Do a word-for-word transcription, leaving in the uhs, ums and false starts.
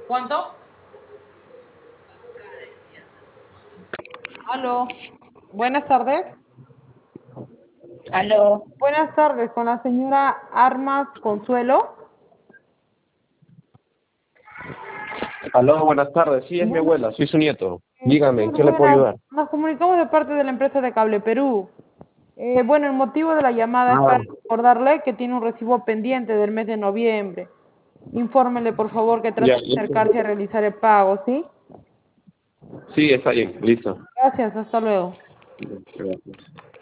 ¿Cuánto? Aló. Buenas tardes. Aló, Buenas tardes, con la señora Armas Consuelo. Aló, buenas tardes. Sí, es mi Buenas, abuela, soy su nieto. eh, Dígame, ¿en señor, qué le puedo buenas. ayudar? Nos comunicamos de parte de la empresa de Cable Perú. Eh, bueno, el motivo de la llamada es Ah, para recordarle que tiene un recibo pendiente del mes de noviembre. Infórmele, por favor, que trate ya, de listo. acercarse a realizar el pago, ¿sí? Sí, está bien, listo. Gracias, hasta luego. Gracias.